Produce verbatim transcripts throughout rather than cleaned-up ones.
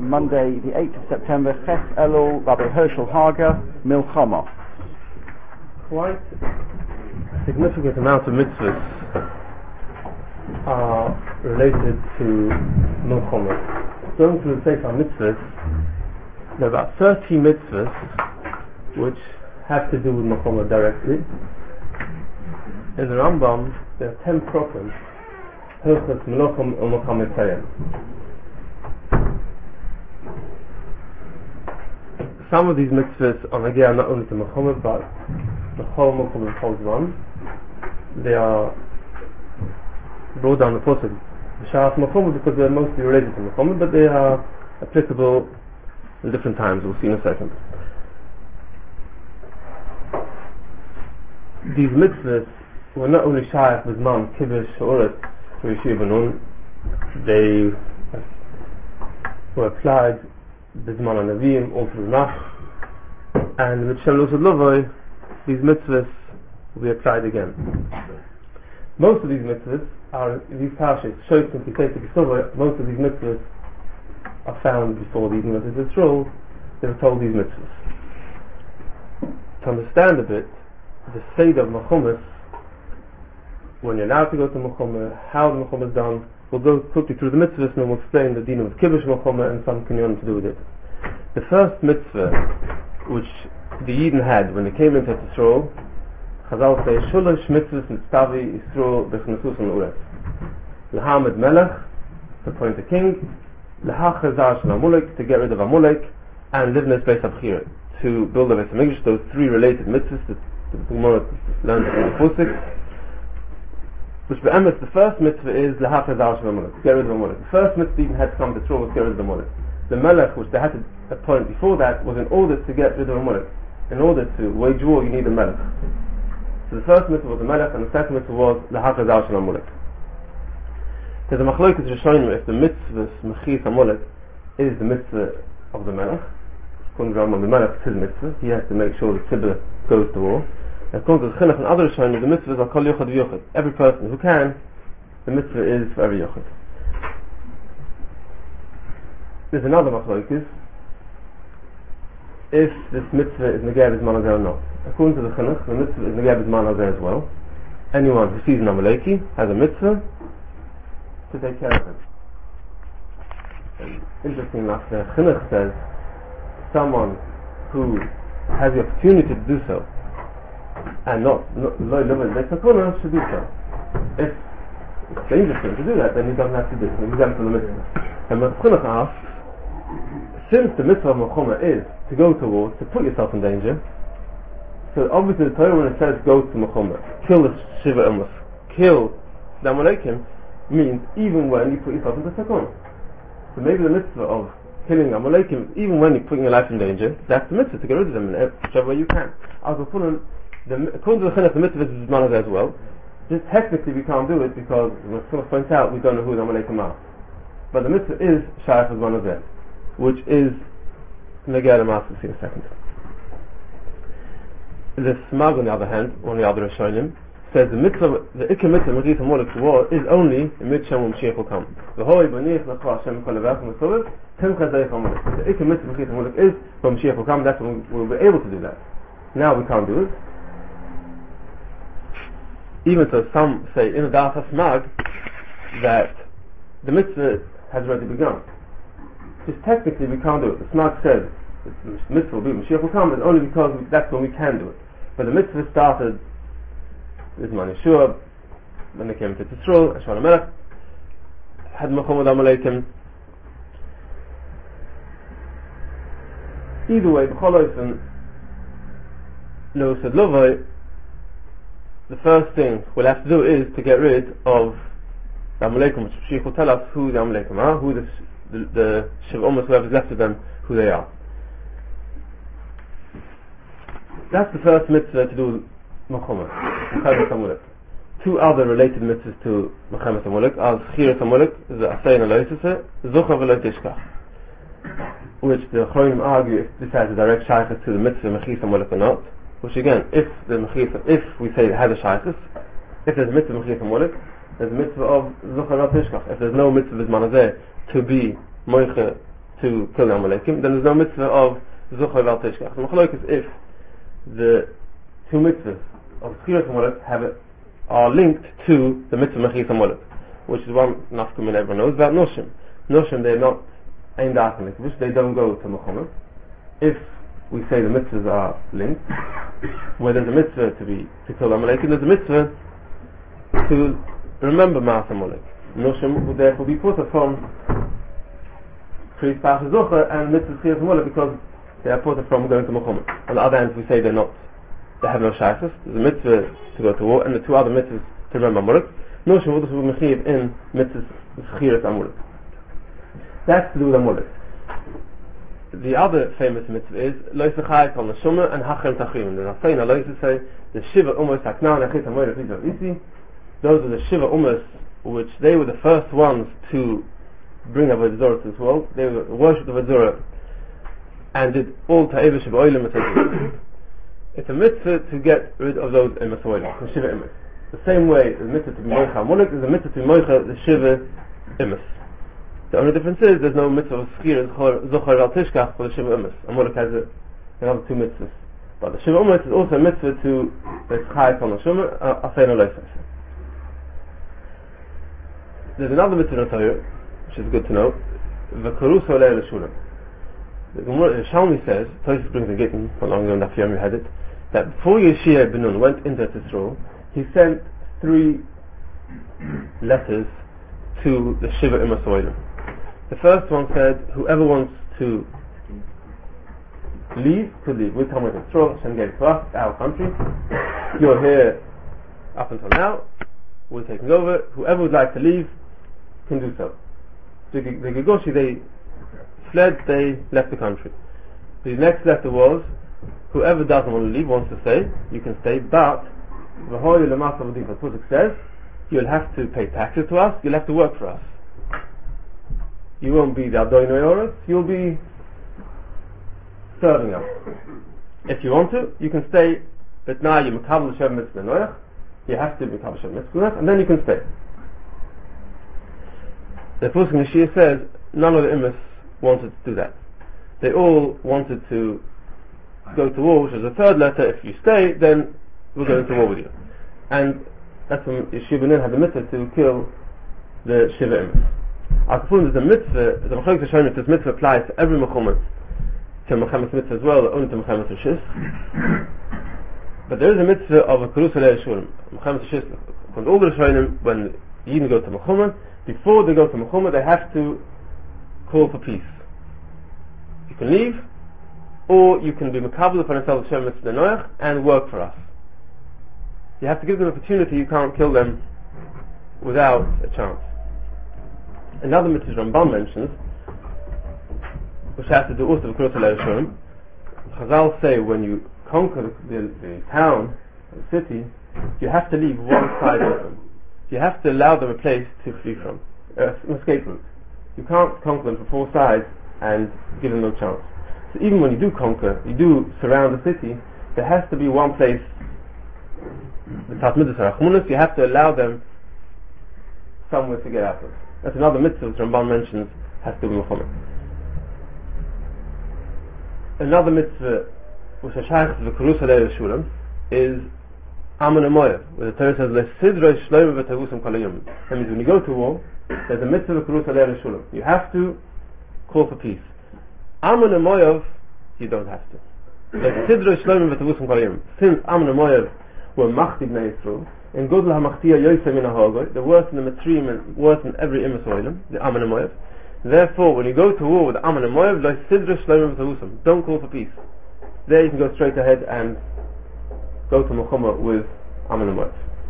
Monday the eighth of September, Ches Elul, Rabbi Herschel Hager, Milchama. Quite a significant amount of mitzvahs are related to Milchama. Going through the Sefer Mitzvahs, there are about thirty mitzvahs which have to do with Milchama directly. In the Rambam, there are ten prophets, Hilchos Melachim and Milchama Tzayim. Some of these mitzvahs are again not only to Milchama, but the whole Milchama is called one. They are brought down the Pasuk, the Sha'as Milchama, because they are mostly related to Milchama, but they are applicable in different times. We'll see in a second. These mitzvahs were not only Sha'as Bizman, Kibbush, Uret, to Yeshiva Nun, they were applied Bizman and Nevi'im, all through Nach, and with Shem Lusad Lovoi, these mitzvahs will be applied again. Most of these mitzvahs are these parshas, Shoyt and Kisei Kisovoi. Most of these mitzvahs are found before the eating of the Yisrael. They were told these mitzvahs. To understand a bit the state of Milchama, when you're allowed to go to Milchama, how the Milchama is done, we'll go quickly through the mitzvahs and we'll explain the din of Kibbush Milchama and some kinyon to do with it. The first mitzvah which the Yidden had when they came into Yisrael, Chazal say, Sholosh mitzvahs mitztavi Yisrael b'chnesus and uretz. L'hamed melech, to appoint a king, l'hachazar shel Amalek, to get rid of Amalek, and livnes beis abchir, to build a Beis Hamikdash. Those three related mitzvahs that the Gemara learned from the Pusik. Which be'emes, the first mitzvah is l'hachazar shel Amalek, to get rid of Amalek. The first mitzvah even had to come to Yisrael was to get rid of Amalek. The melech, which they had to appoint before that, was in order to get rid of Amalek. In order to wage war, you need a melech. So the first mitzvah was the melech, and the second mitzvah was l'hachazar shel Amalek. There's a machlokes Rishonim if the mitzvah mechis Amalek is the mitzvah of the melech. According to Rambam, the melech is his mitzvah. He has to make sure the tzibur goes to war. And according to the chinuch and other Rishonim, the mitzvahs are kol yochad v'yochad. Every person who can, the mitzvah is for every yochad. There's another machlokes if this mitzvah is negeh b'zman hazeh or not. According to the chinuch, the mitzvah is negeh b'zman hazeh as well. Anyone who sees an Amaleki has a mitzvah to take care of him. And interesting enough, the chinuch says someone who has the opportunity to do so and not lo yilmad b'sakuna should do so. If it's dangerous for him to do that, then he doesn't have to do it. He's exempt from the mitzvah. And the chinuch asks, since the mitzvah of Milchama is to go to war, to put yourself in danger, so obviously the Torah when it says go to Milchama, kill the Shiva Ilmus, kill the Amalekim, means even when you put yourself into Sakon. So maybe the mitzvah of killing Amalekim, even when you're putting your life in danger, that's the mitzvah, to get rid of them in whichever way you can. According to the Chinuch, the mitzvah is Zman as well. Just technically we can't do it because, as Chinuch points out, we don't know who the Amalekim are. But the mitzvah is Shayach as Zman Hazeh, which is Negeh L'Maaseh. We'll see in a second. The Smag, on the other hand, one of the other Rishonim, says the mitzvah, the Ikka mitzvah Mechis Amalek to war is only in Mitzvah when Mashiach will come. V'hoi b'niach l'cha Hashem kol levach v'mesovev timcha zeich Amalek. The Ikka mitzvah Mechis Amalek is when Mashiach will come. That's when we'll be able to do that. Now we can't do it. Even so, some say in the Das HaSmag that the mitzvah has already begun. Just technically we can't do it. The Smag says the mitzvah will be Mashiach will come, but only because we, that's when we can do it. But the mitzvah started with Man Yeshua, when they came to Yisrael, Ashwan HaMelech had Milchama Amalekim. Either way, b'chol ofen, lo said lovoi, the first thing we'll have to do is to get rid of the Amalekim, which Mashiach will tell us who the Amalekim are, who the the, the Shiva Umas, whoever's left of them, who they are. That's the first mitzvah to do Milchama, Mechamas Amalek. Two other related mitzvahs to Mechamas Amalek are Zchiras Amalek, the Asay and Aloisese, Zucha V'lo Tishkach, which the Chronim argue if this has a direct shaykhus to the mitzvah Mechis Amalek or not. Which again, if the Mechis, if we say it has a shaykhus, if there's a mitzvah Mechis Amalek, there's a mitzvah of Zucha V'lo Tishkach. If there's no mitzvah B'zman Hazeh to be Moiche to kill the Amalekim, then there's no mitzvah of Zuchar Val Tishkach. So Machlok is if the two mitzvahs of Schiras Amalek have it, are linked to the mitzvah Mechis Amalek, which is one nafkum and everyone knows about Noshim. Noshim, they're not aimed at Amalek, which they don't go to Muhammad. If we say the mitzvahs are linked, where there's a mitzvah to be to kill Amalekim, there's a mitzvah to remember Maas Amalek. Noshim would therefore be put from Kriis Parshas Zocher and mitzvah Schiras Amalek because they are put from going to Muhammad. On the other hand, we say they're not, they have no shaykhs. There's a mitzvah to go to war and the two other mitzvahs to remember Amalek. Noshim would also be mechiv in mitzvah Schiras Amalek. That's to do with Amalek. The other famous mitzvah is Lo Yisachayit Kol Neshama and Hachem Tachrim. The Nasayna Lo Yisachayit say the Shiva Umas Haknan Echit Hamoyre Chizah Isi. Those are the Shiva Umas, which they were the first ones to bring Avodah Zorah to this world. They were worshipped Avodah Zorah and did all Ta'eva Shiva Oilim. It's a mitzvah to get rid of those Emes Oilim, the Shiva Emes. The same way the mitzvah to be Moicha Amalek is a mitzvah to be Moicha the Shiva Emes. The only difference is there's no mitzvah of Schir Zochar Val Tishkach for the Shiva Umas. Amalek has a, another two mitzvahs. But the Shiva Umas is also a mitzvah to the Chayat on the Shuma, Afein Aloisas. There's another mitzvah in Torah, which is good to know, V'karus Olei L'Shulam. The Gemara, Shalmi says, Tosis brings a Gittin, how long ago in Daf Yomi had it, that before Yeshua ben Nun went into Yisrael, he sent three letters to the Shiva Umas Oilim. The first one said, whoever wants to leave, could leave. We come with Yisrael, Hashem gave it to us, our country. You're here up until now, we're taking over. Whoever would like to leave, can do so. The, the Gigoshi, they fled, they left the country. The next letter was, whoever doesn't want to leave, wants to stay, you can stay, but V'hoy L'mas Avodim, as Pusik says, you'll have to pay taxes to us, you'll have to work for us. You won't be the Adoinoi Oros, you'll be serving us. If you want to, you can stay, but now you Mekabel Shem Mitzvah Noach, you have to be Mekabel Shem Mitzvah, and then you can stay. The Pusik Nishir says, none of the Imams wanted to do that. They all wanted to go to war, which is the third letter. If you stay, then we're going to war with you. And that's when Yeshua ben Nun had the mitzvah to kill the Shiva Imams. Al-Kafun is a mitzvah, the Mechalik Hashem, this mitzvah applies to every Mechumet, to Mechamet's mitzvah as well, only to Mechamet's Rishis. But there is a mitzvah of a Karus Alei Shulam. Mechamet's Rishis, when all the Rishonim, when Yidden go to Mechumet, before they go to Mechumet, they have to call for peace. You can leave, or you can be Mekabel upon yourself Hashem Mitzvah Noach and work for us. You have to give them an opportunity, you can't kill them without a chance. Another mitzvah Ramban mentions, which has to do also with Karus Alei Shulam. Chazal say when you conquer the, the, the town, the city, you have to leave one side open. You have to allow them a place to flee from, uh, an escape route. You can't conquer them from four sides and give them no chance. So even when you do conquer, you do surround the city, there has to be one place, the Tatmidas Rachmunas, you have to allow them somewhere to get out of. That's another mitzvah that Ramban mentions, has to be Muhammad. Another mitzvah, which is Shaykh to the Karus Alei Shulam, is Aman Amoyev, where the Torah says, Lesidroi Shloim v'Tavusam Kalayim. That means when you go to war, there's a mitzvah of Karus Alei Shulam. You have to call for peace. Aman Amoyev, you don't have to. Lesidroi Shloim v'Tavusam Kalayim. Since Aman Amoyev were Machti Bnei Yisrael, in Godel HaMachtiya Yosef Min HaHagoy, the worst in the Matrim and worse in every Emes Oilim, the Aman Amoyev. Therefore, when you go to war with Aman Amoyev, Lesidroi Shloim v'Tavusam. Don't call for peace. There you can go straight ahead and go to Muhammad with Aman Amoyev.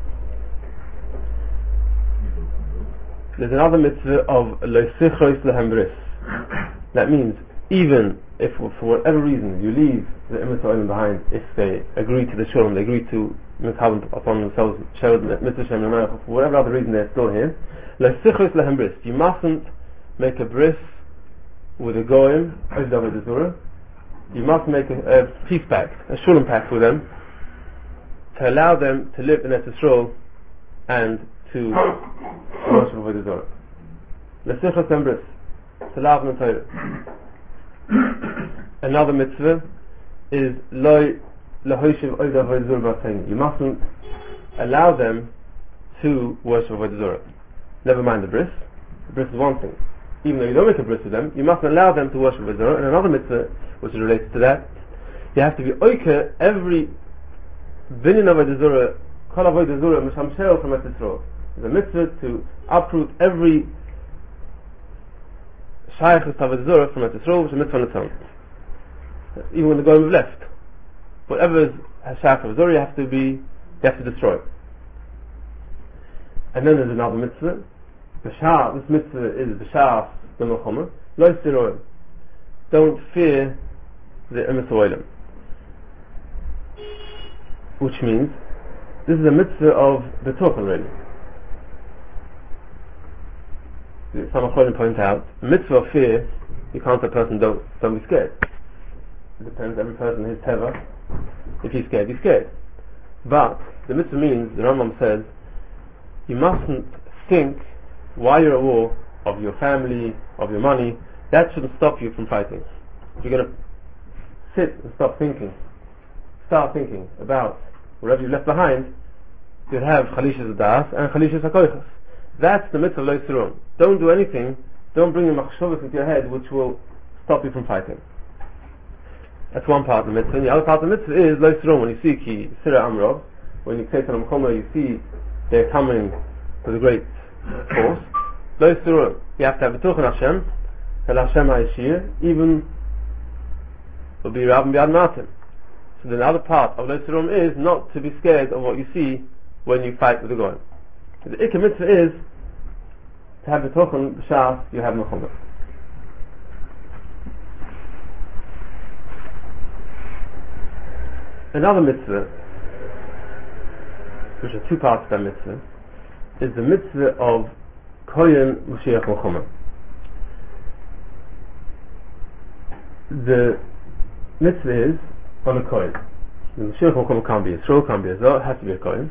There's another mitzvah of Lo Sichrois Lehem Bris. That means even if for whatever reason you leave the Emes Oilim behind, if they agree to the Shulam, they agree to Mekabel upon themselves, share the Mitzvah Shem Nemayach, for whatever other reason they're still here, Lo Sichrois Lehem Bris. You mustn't make a bris with a goyim, you must make a, a peace pact, a Shulam pact with them, to allow them to live in Eretz Yisrael and to worship Avodah Zorah. L'sichos Lehem Bris. to laven and Torah. Another mitzvah is loy lahoishiv oida avodah zura b'atein. You mustn't allow them to worship avodah zura. Never mind the bris. The bris is one thing. Even though you don't make a bris with them, you mustn't allow them to worship avodah zura. And another mitzvah, which is related to that, you have to be oike every binyan of avodah zura, kol avodah zura mishamshel from Eretz Yisrael. It's a mitzvah to uproot every shaykhus of avodah zura from Eretz Yisrael, which is a mitzvah on its own. Even when the goyim have left, whatever is shaykh of avodah zura, you have to be, you have to destroy. And then there's another mitzvah. B'shar, this mitzvah is b'shar the Melchama. Lo yisiroim. Don't fear the emes oilim. Which means this is a mitzvah of betuch already. Some Achronim point out, a mitzvah of fear, you can't say a person don't don't be scared. It depends, every person his teva. If he's scared, he's scared. But the mitzvah means, the Rambam says, you mustn't think while you're at war of your family, of your money. That shouldn't stop you from fighting. If you're going to sit and stop thinking, start thinking about whatever you left behind, you'll have chalishas das and chalishas hakoichas. That's the mitzvah of lo yisirum. Don't do anything, don't bring your machshavas into your head which will stop you from fighting. That's one part of the mitzvah. And the other part of the mitzvah is lo yisirum. When you see ki sira amrov, when you say to them, you see they're coming with a great force. Lo yisirum. You have to have betuch in Hashem, and Hashem ha'yishir, even will be Rav and Biad Martin. So the other part of lo yisirum is not to be scared of what you see when you fight with the goyim. The ikar mitzvah is to have betuch in b'shas you have Melchama. Another mitzvah, which are two parts of that mitzvah, is the mitzvah of Kohen Mashiach Melchama. The mitzvah is on a Kohen. The Mashiach Melchama can't be a Yisrael, can't be a Zohar, it has to be a Kohen.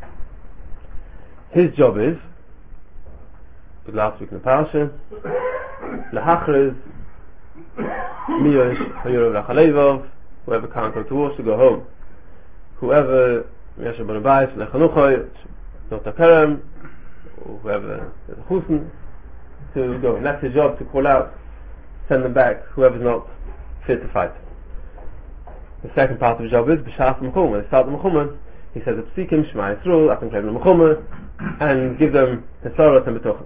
His job is, with last week in the parasha, Lahachriz, Miyosh, Hayurav Lachalevov, whoever can't go to war should go home. Whoever Yasher Ben Abayis, Lechanuchoy, Dota Kerem, or whoever is a Chusen, to go. And that's his job, to call out, send them back, whoever's not fit to fight. The second part of his job is B'shas Melchama. When they start the Melchama, he says the Psikim, Shema Yisrael, Atem Klev Melchama, and give them Tesarat and B'tochen.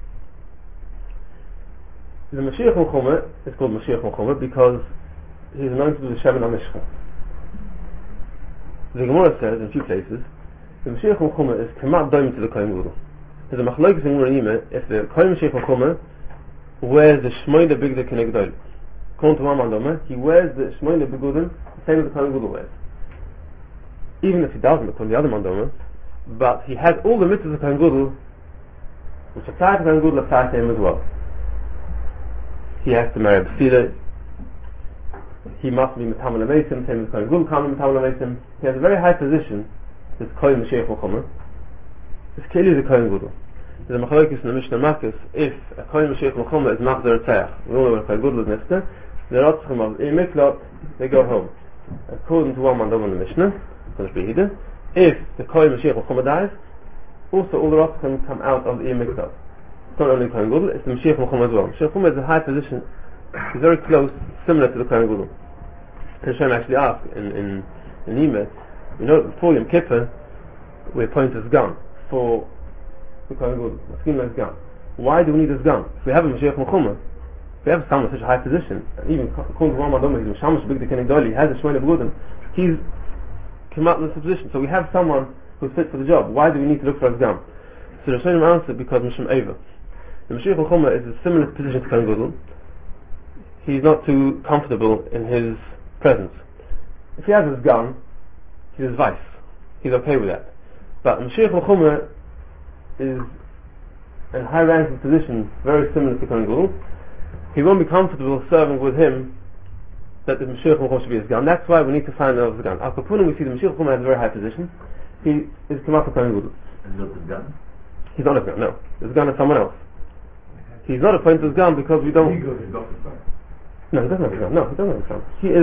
The Mashiach Melchama is called Mashiach Melchama because he is anointed with the Shemen HaMishcha. The Gemara says in a few places, the Mashiach Melchama is Kemat Doim to the Kohen Gadol. There's a Machlokes in Gemara Yima if the Kohen Mashiach Melchama wears the Shmoyne Bigdei Keneg Gadol. According to one Mandoma, he wears the Shmoyne Bigudim the same as the Kohen Gadol wears. Even if he doesn't, according to the other Mandoma, but he has all the mitzvahs of Kohen Gadol, which apply to Kohen Gadol, apply to him as well. He has to marry a B'sila. He must be Metamal Amesim, same as Kohen Gadol can't be Metamal Amesim. He has a very high position, this Kohen Mashiach Melchama. This Keli is a Kohen Gadol. There's a Machlokes in the Mishnah Makos, if a Kohen Mashiach Melchama is Machzer Tzayach, we all know when a Kohen Gadol is Nifter, the Rotzchim of Imiklot, they go home. According to one Mandom in the Mishnah, if the Kohen Mashiach Melchama dies, also all the Rotzchim come out of the Imiklot. It's not only Kohen Gadol, it's the Mashiach Melchama as well. Mashiach Melchama is a high position. He's very close, similar to the Kohen Gadol. Hashem actually asked in in in Yima, you know, before Yom Kippur, we appoint a Sgan for the Kohen Gadol. The scheme is Sgan. Why do we need a Sgan? If we have a Mashiach Melchama, if we have someone in such a high position, and even according to one Madonna, he's Mishamash Bigdei Keneg Gadol, he has a Shmoyne Bigudim, he's come out in this position. So we have someone who's fit for the job. Why do we need to look for a Sgan? So the Rishonim answered because Misham Eva. The Mashiach Melchama is a similar position to Kohen Gadol. He's not too comfortable in his presence. If he has his gun, he's his vice. He's okay with that. But Mashiach Melchama is in high ranking position, very similar to Kohen Gadol. He won't be comfortable serving with him that the Mashiach Melchama should be his gun. That's why we need to find out the gun. Al Kapunim, we see the Mashiach Melchama has a very high position. He is Kamat Kohen Gadol. Is that the gun? He's not his gun, no. His gun is someone else. He's not appointed as Gam because we don't... He goes to Doctor Son. No, he doesn't have a Gam. No, he doesn't have a Gam. He is...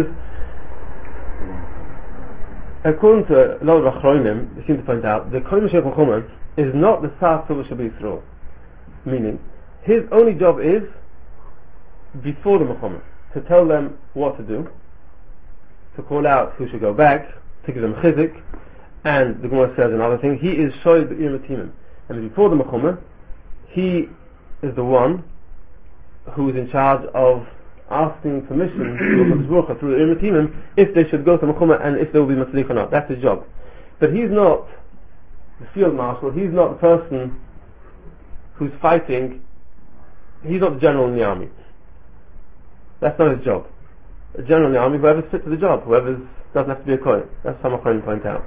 According to a lot of Achronim, they seem to point out, the Kohen Mashiach Mechumah is not the Sa'at Tzuvah Shabbat Yisrael. Meaning, his only job is, before the Mechumah, to tell them what to do, to call out who should go back, to give them chizik, and the Gemara says another thing, he is Shoy Be'ir Matimim. And before the Mechumah, he is the one who is in charge of asking permission to the through the Ir Matimim if they should go to Mechumah and if they will be Matzlich or not. That's his job. But he's not the field marshal, he's not the person who's fighting, he's not the general in the army. That's not his job. A general in the army, whoever's fit for the job, whoever doesn't have to be a Kohen. That's how Machronim point out.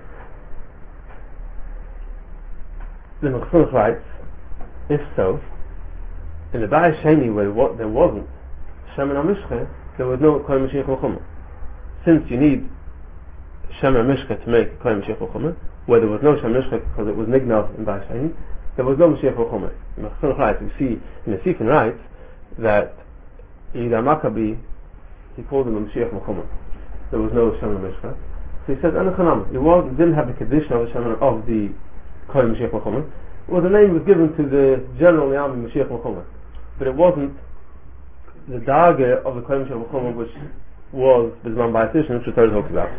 The Mechsunach writes, if so, in the Bayis Sheni where what, there wasn't Shemen HaMishcha, there was no Kohen Mashiach Mechumah. Since you need Shemen HaMishcha to make Kohen Mashiach Mechumah, where there was no Shemen HaMishcha because it was Nignav in Bayis Sheni, there was no Mashiach Mechumah. In the Mechsunach writes, we see in the Sifin writes that Yehuda Maccabi, he called him a Mashiach Mechumah. There was no Shemen HaMishcha. So he says, Anachanam, it was, didn't have the condition of the Shemen of the Kohen Mashiach Mechumah. Well, the name was given to the general in the army, Mashiach Mechumah. But it wasn't the Darge of the Kohen Mashiach Mechumah, which was Bizman Bayis Rishon, which the Torah talks about.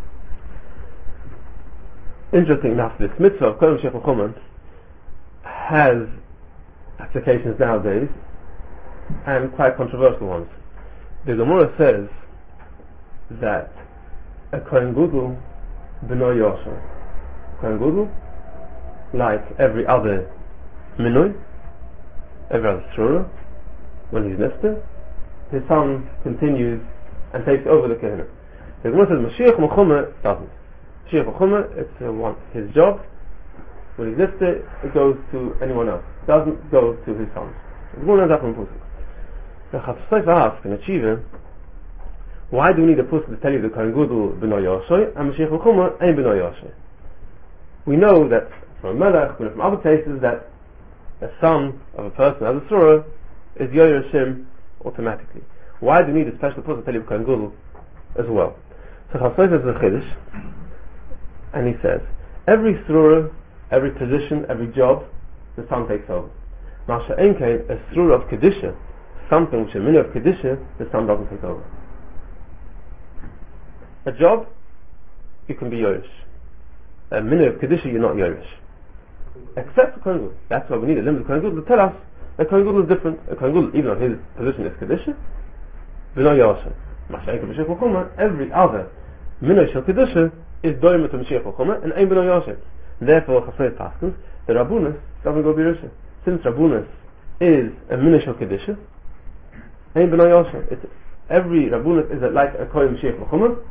Interesting enough, this mitzvah of Kohen Mashiach Mechumah has applications nowadays, and quite controversial ones. The Gemara says that a Kohen Gadol b'no Yosher, Kohen Gadol, like every other Minui, every other Tzrura, when he's Nifter, his son continues and takes over the Kehuna. The Gemara says Mashiach Mechumah doesn't. Mashiach Mechumah, it's uh, one, his job. When he's Nifter, it goes to anyone else. It doesn't go to his sons. The Gemara knows that from Pusik. The Chatzos asks in Achiva, why do we need a Pusik to tell you the Kohen Gadol b'no Yosher and Mashiach Mechumah ain't b'no Yosher? We know that from Melech, we know from other places that a son of a person as a Surah is Yoyashim automatically. Why do we need a special Pusik to tell you the Kohen Gadol as well? So Chatzos says a Chiddush, and he says, every Surah, every position, every job, the son takes over. Masha Enkein, a Surah of Kedusha, something which a minute of Kedusha, the son doesn't take over. A job, you can be Yoresh. A minute of Kedusha, you're not Yoresh. Except for Kohen Gadol. That's why we need a limit of Kohen Gadol to tell us that Kohen Gadol is different. A Kohen Gadol, even though his position is Kedusha, B'no Yosher. Mashiach Mashiach Mechumah, every other minute of Kedusha is Doimet of Mashiach Mechumah and Ein B'no Yosher. Therefore, Chasnei Paskins, the Rabunus doesn't go B'Yerusha. Since Rabunus is a minute of Kedusha, Ein B'no Yosher. It's every Rabunus is like a Kohen Mashiach Mechumah.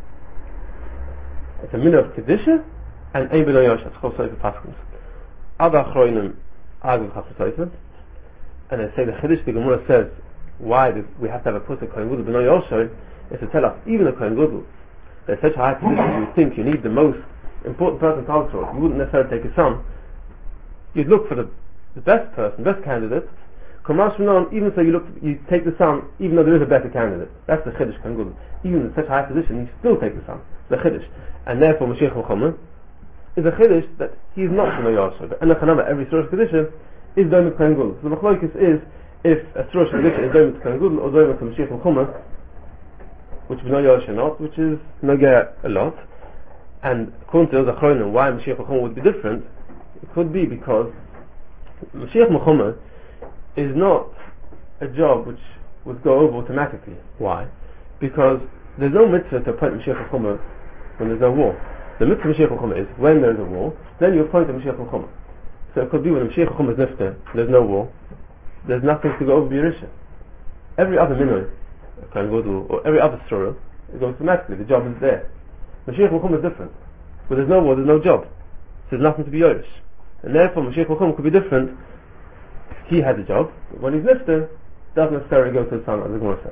It's a minute of Kedusha and Ein B'no Yosher. It's Chasnei Paskins. Other Achronim argue with Chasnei, and they say the Chiddush the Gemara says why we have to have a Pusik Kohen Gadol b'no Yosher is to tell us even a Kohen Gadol, there's such a high position you would think you need the most important person to answer it. You wouldn't necessarily take a son. You'd look for the, the best person, best candidate. Kamash Minon, even so you look, you take the son, even though there is a better candidate. That's the Chiddush Kohen Gadol. Even in such a high position, you still take the son. The Chiddush, and therefore Mashiach Mechumah is a Chiddush that he is not b'no Yosher. But Enochanama, every Surah Kedusha is Doimet Kohen Gadol. So the Machlokes is if a Surah Kedusha is Doimet Kohen Gadol or Doimet Mashiach Mechumah, which b'no Yosher not, which is Nogea a lot. And according to those Achronim, why Mashiach Mechumah would be different, it could be because Mashiach Mechumah is not a job which would go over automatically. Why? Because there's no mitzvah to appoint Mashiach Mechumah when there's no war. The mitzvah of Mashiach Mechumah is when there's a war, then you appoint a Mashiach Mechumah. So it could be when Mashiach Mechumah is nifter, there's no war, there's nothing to go over B'Yerusha. Every other minui, Kohen Gadol, or every other surah, it goes automatically, the job is there. Mashiach Mechumah is different. When there's no war, there's no job. So there's nothing to be Yoresh. And therefore Mashiach Mechumah could be different. He had a job, but when he's nifter, doesn't necessarily go to the son, as the Gemara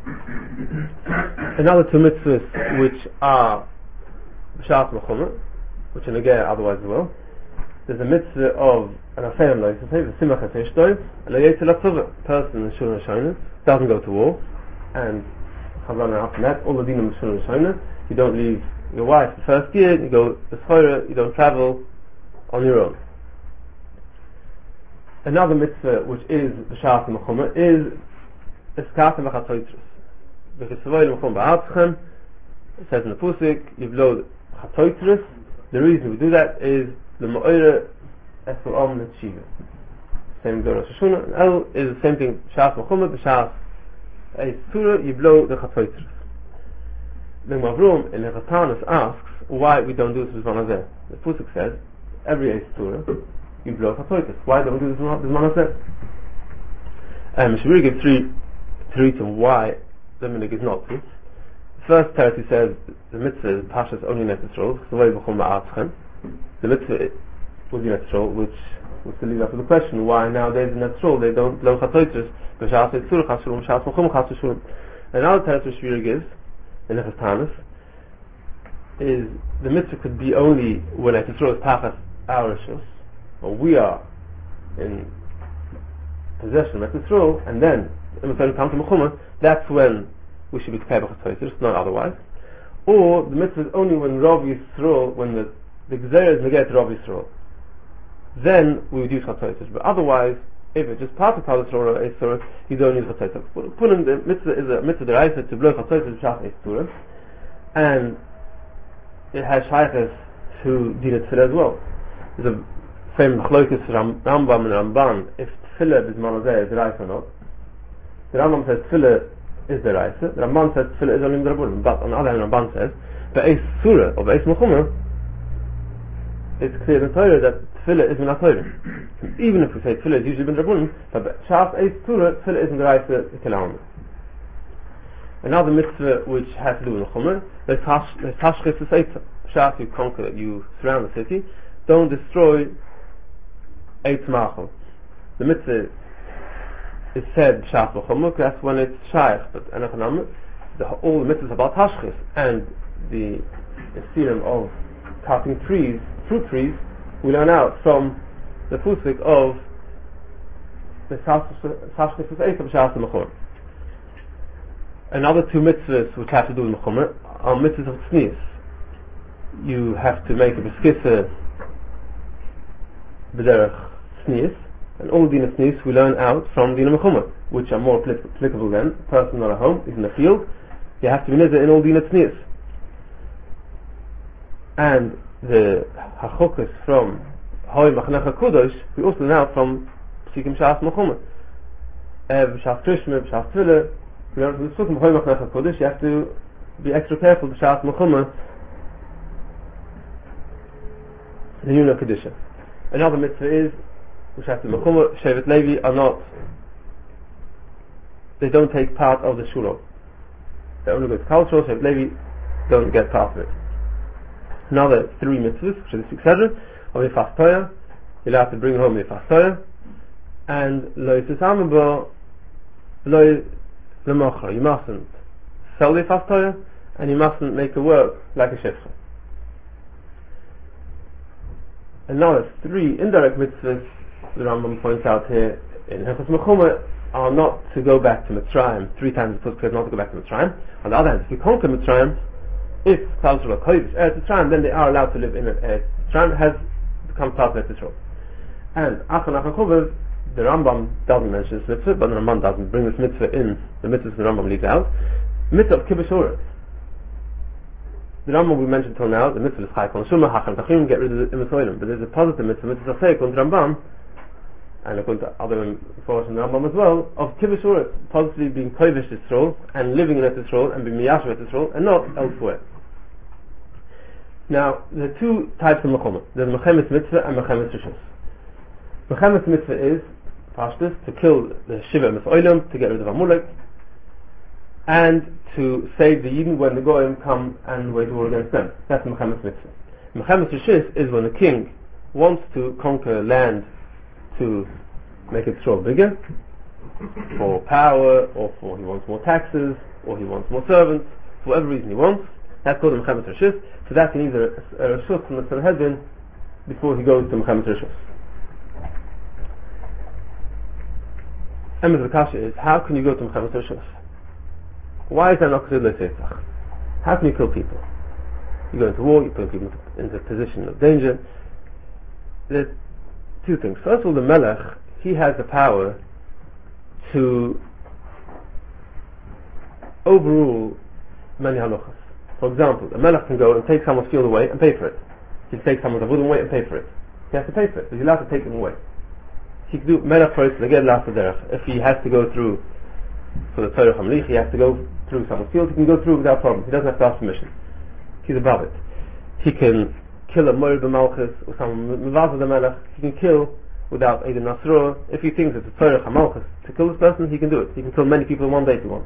says. Another two mitzvahs which are B'Shas Mechumah, which are Negea otherwise as well. there's a mitzvah of an affair like to say the simach hashtoi, and a person in Shul Hashanah doesn't go to war, and Chazan after that, all the dinim of Shul Hashanah, you don't leave your wife the first year, you go to Schora, you don't travel on your own. Another mitzvah which is B'Shas Mechumah is Eskata V'Chatoitrus. Because Savoy Mechum Ba'atzchem, it says in the Pusik, you blow Chatoitrus. The reason we do that is the Ma'ira Esel Om Netshiva. Same go Rosh Hashanah, and El is the same thing, B'Shas Mechumah, B'Shas Eis Tzura, you blow the Chatoitrus. The Mavrum in the Chatanis asks why we don't do this with Manazeh. The Pusik says, every Eis Tzura, you blow Chatoitrus. Why don't we do this with Manazeh? Um, we should really give three, three to why the minig is not to. The first territory says the mitzvah is Pashas only Netzrol, the mitzvah would be Netzrol, which was to lead up to the question why nowadays in Netzrol they don't blow Chatoitrus, B'Shas Eitzur, Chas Shurum, Shas Mechum, Chas Shurum. Another territory Shvira gives, in the Chatanis, is the mitzvah could be only when Netzrol is Pachas our Rishus, or we are in possession of Netzrol, and then in the come to Mechumah, that's when we should be prepared for Chatoitrus, not otherwise. Or the mitzvah is only when Rav Yisrael, when the the Gzeir is negated to Rav Yisrael, then we would use Chatoitrus. But otherwise, if it's just part of Chal Yisrael or Eisur, you don't use Chatoitrus. Punim, the mitzvah is a mitzvah deraisa to blow Chatoitrus Shach Eisur, and it has shaykhs to Din Tefillah as well. There's a famous Machlokes Rambam and Ramban if Tefillah is Manazeh is deraisa or not. The Rambam says Tefillah is deraisa. The Ramban says Tefillah is only Midrabanan. But on the other hand, Ramban says Be'ez Surah or Be'ez Mechumah, it's clear in the Torah that Tefillah is Min Torah. Even if we say Tefillah is usually Midrabanan, but Shas Be'ez Surah, Tefillah is deraisa Kelam. Another mitzvah which has to do with Mechumah, there's Tashchis Seita. Shas, you conquer, you surround the city. Don't destroy Eitz Machal. The mitzvah is said Shas Mechumah, that's when it's Shaykh, but Anachanam, the all the mitzvahs about Tashchis and the theorem of cutting trees, fruit trees, we learn out from the Pusik of the Tashchis Seita Shas Mechumah. Another two mitzvahs which have to do with Mechumah are mitzvahs of Tznius. You have to make a Beskissa B'derech Tznius, and all Dina Tznius we learn out from Dina Mechumah, which are more applicable then. A person not at home, is in the field, you have to be nizar in all Dina Tznius. And the Hachokas from Hoi Machnecha Kudosh, we also learn out from Psikim Shas Mechumah. Ev Shas Krishma, Shas Tefillah, we learn from the Psukim Hoi Machnecha Kudosh, you have to be extra careful with Shas Mechumah, the Yuna Kedusha. Another mitzvah is, which has to be Mechumah, Shevet Levi are not, they don't take part of the Shulot. They only go to cultural, Shevet Levi don't get part of it. Another three mitzvahs, which are the six hundred, of Yifas Toya, you'll have to bring home Yifas Toya, and Lo Yitzamabo, Lo Lemochra, you mustn't sell Yifas Toya, and you mustn't make it work like a shefcha. Another three indirect mitzvahs the Rambam points out here in Hilchos Mechumah are not to go back to Mitzrayim. Three times the Pusik says not to go back to Mitzrayim. On the other hand, if you conquer Mitzrayim, if Klal Yisrael Kodesh Eretz Mitzrayim, then they are allowed to live in Eretz Mitzrayim, has become part of Eretz Yisrael. And Achan Achan Chuvav, the Rambam doesn't mention this mitzvah, but the Rambam doesn't bring this mitzvah in. The mitzvahs the Rambam leaves out. Mitzvah of Kibbutz Uretz. The Rambam we mentioned till now, the mitzvah is Chai Kol Shuma, Hacham Tachim, get rid of the Imisoilim. But there's a positive mitzvah, mitzvah Sasei, Kol Rambam, and according to other information in the Rambam as well, of Kibbutz Uretz, positively being Kodesh Yisrael, and living in Eretz Yisrael, and being Miyashav Eretz Yisrael, and not elsewhere. Now, there are two types of Mechumah. There's Mechemes Mitzvah and Mechemes Rishus. Mechemes Mitzvah is, Pashtus, to kill the Shiva Misoilim, to get rid of Amalek, and to save the Yidden when the Goyim come and wage war against them. That's Mechemes Mitzvah. Mechemes Rishus is when the king wants to conquer land to make it so bigger, for power, or for he wants more taxes, or he wants more servants, for whatever reason he wants. That's called a Mechemes Rishus. So that he needs a, a Rishus from the Sanhedrin before he goes to Mechemet Rishos. Emes Vakasha is, how can you go to Mechemet Rishos? Why is that not considered Lesetzach? How can you kill people? You go into war, you put people into a position of danger. There's two things. First of all, the Melech, he has the power to overrule many halachas. For example, a Melech can go and take someone's field away and pay for it. He can take someone's avodim away and pay for it. He has to pay for it, but he's allowed to take them away. He can do Melech first, they get last derech. If he has to go through for the Torah Hamlich, he has to go through someone's field, he can go through without problem. He doesn't have to ask permission. He's above it. He can kill a Moir b'Malchus or someone Mevaz the Melech. He can kill without Eidim Nasro. If he thinks it's a Torah Hamalchus to kill this person, he can do it. He can kill many people in one day if he wants.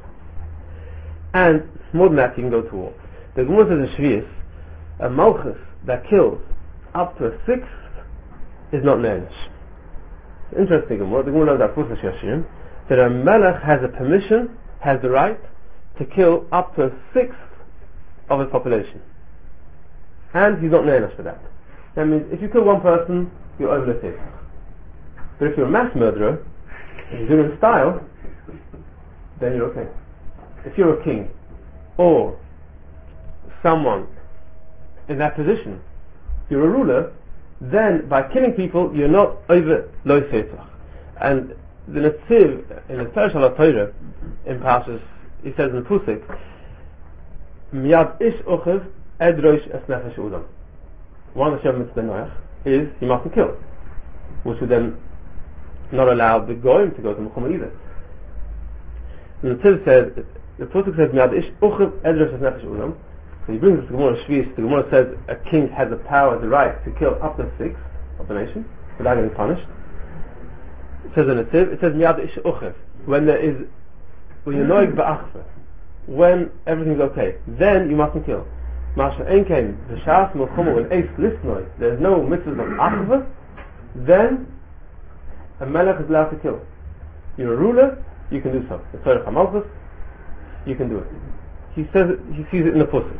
And more than that, he can go to war. The Gemara says in Shvius, a Malchus that kills up to a sixth is not Ne'enish. It's interesting Gemara. The Gemara knows that Pusach Yashim, that a Melech has a permission, has the right to kill up to a sixth of his population. And he's not Ne'enish for that. That means if you kill one person, you're over the six. But if you're a mass murderer, and you do it in style, then you're okay. If you're a king, or someone in that position, you're a ruler, then by killing people, you're not over lo setzach. And the Netziv, in the Torah Torah, in Parshas, he says in the Pusik, Miyad ish ochev edrosh es nefesh udam. One of the Shem Mitzvah Noach is, he mustn't kill, which would then not allow the Goyim to go to Muhammad either. And the Netziv says, the Pusik says, Miyad ish ochev edrosh es nefesh udam. So he brings us to the Gemara Shvius. The Gemara says a king has the power, the right to kill up to six of the nation without getting punished. It says in the Netziv, it says Miyad ish ochev, when there is, when you're noig ba'achva, when everything's okay, then you mustn't kill. Masha enkein v'shas melchuma when eis lisnoi, there's no mitzvah of achva, then a melech is allowed to kill. You're a ruler, you can do so. The Torah Chamalchus, you can do it. He says it, he sees it in the Pusik.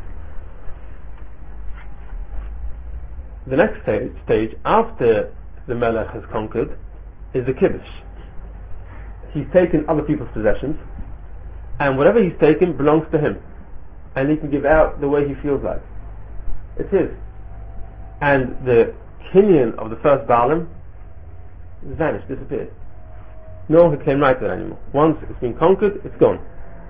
The next stage, stage after the Melech has conquered is the Kiddush. He's taken other people's possessions, and whatever he's taken belongs to him, and he can give out the way he feels like. It's his. And the kinyan of the first Baalim is vanished, disappeared. No one can claim right to it anymore. Once it's been conquered, it's gone.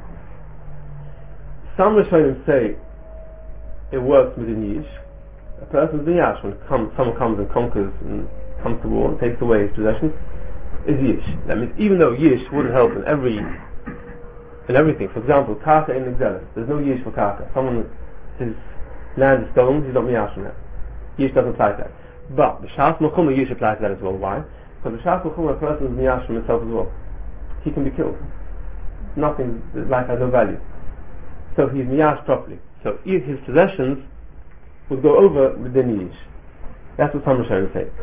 Some Rishonim say it works within Yish. A person's Yish when come, someone comes and conquers and comes to war and takes away his possessions is Yish. That means even though Yish wouldn't help in every in everything. For example, Karka in Exelis. There's no Yish for Karka. Someone, his land is stolen, he's not Miyash on that. Yish doesn't apply to that. But the Shas Melchuma Yish applies to that as well. Why? Because the Shas Melchuma, a person is Miyash from himself as well. He can be killed. Nothing, life has no value. So he's Miyash properly. So his possessions would go over within Yish. That's what some Rishonim say.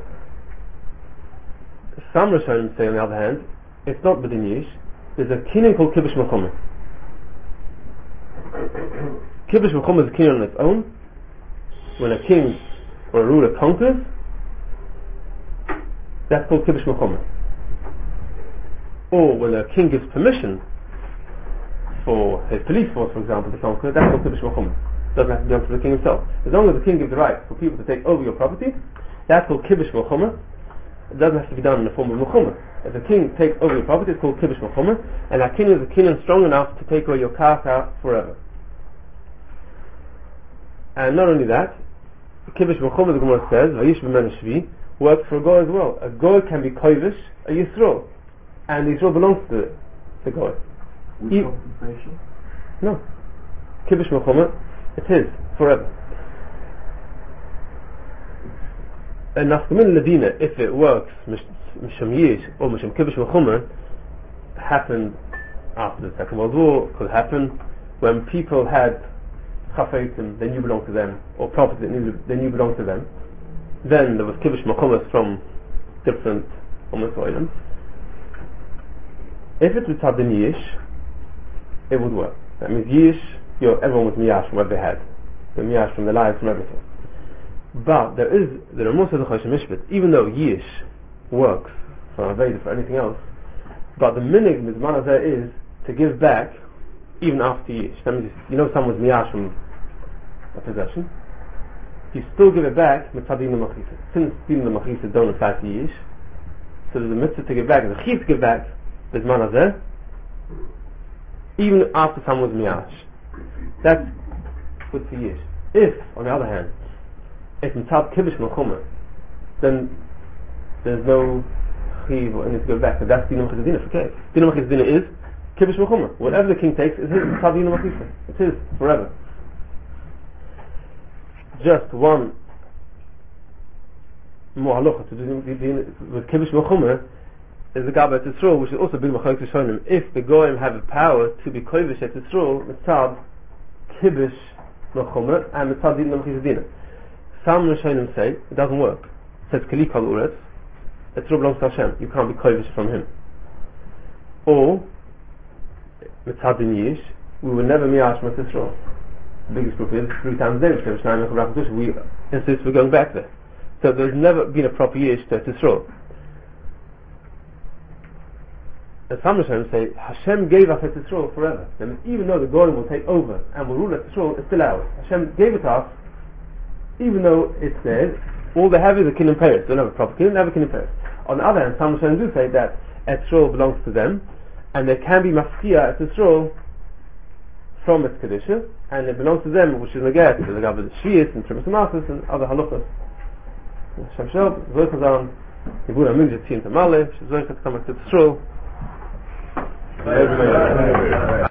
Some Rishonim say, on the other hand, it's not within Yish. There's a kinyan called Kibbush Melchuma. Kibbush Melchuma is a kinyan on its own. When a king or a ruler conquers, that's called Kibbush Melchuma. Or when a king gives permission for his police force, for example, to conquer, that's called Kibbush Melchuma. Doesn't have to be done for the king himself. As long as the king gives the right for people to take over your property, that's called Kibbush Melchuma. It doesn't have to be done in the form of Melchuma. If the king takes over your property, it's called Kibbush Melchuma, and that king is a king strong enough to take away your karka forever. And not only that, Kibbush Melchuma, the Gemara says, Vayish b'men shvi, works for a goy as well. A goy can be kovish, a yisro, and the yisro belongs to the, the goy. With compensation? No. Kibbush Melchuma, it's his, forever. And Nafkamin Ladina, if it works, Misham Yish or Misham Kibbush Melchuma, happened after the Second World War, could happen when people had chafetim, they knew belonged to them, or property that knew, they knew belonged to them. Then there was Kibbush Melchuma from different Umm. If it was Tabdin Yish, it would work. That means Yish, you know, everyone was Miyash from what they had. The Miyash from the lives, from everything. But there is, there are most of the Choshen Mishpat, even though Yish works for Aveda, for anything else, but the minig Mizman Hazeh is to give back even after Yish. That means, you know, someone's miyash from a possession, you still give it back mitzad din l'machisa. Since din l'machisa don't apply to Yish, so there's a mitzvah to give back, there's a chiyuv to give back Mizman Hazeh, even after someone's miyash. That's good for Yish. If, on the other hand, it's mitzad kibush melchuma, then there's no chiv or anything to go back. So that's dinam chizadina for case. Dinam chizadina is kibush melchuma. Whatever the king takes is his. Mitzad dinam chizadina. It's his forever. Just one more halacha to do with kibush melchuma is the Gabbat Yisrael, which is also big machlokes Rishonim. If the goyim have a power to be kovish at Yisrael, mitzad kibush melchuma and mitzad dinam chizadina. Some Rishonim say it doesn't work. It says Kali Kol Uretz, Yisrael belongs to Hashem. You can't be kovish from him. Or mitzad din Yish, we will never miyash mit Yisrael. The biggest proof is three times a day. We insist we're going back there. So there's never been a proper Yish to Yisrael. And some Rishonim say Hashem gave us Yisrael forever. That means even though the Goyim will take over and will rule Yisrael, it's still ours. Hashem gave it to us. Even though it's theirs, all they have is a kin and Paris. They don't have a proper kin, they have a kin and Paris. On the other hand, some Rishonim do say that Etzrol belongs to them, and there can be mafkia at Etzrol from its Kedusha, and it belongs to them, which is Nagat, the Gabbat of Shiyas and Trimas Amasis and other halachas. Shem Shel, Zoychazan, Yibur Amin Jetzin Tamale, Zoychaz Kamak Etzrol.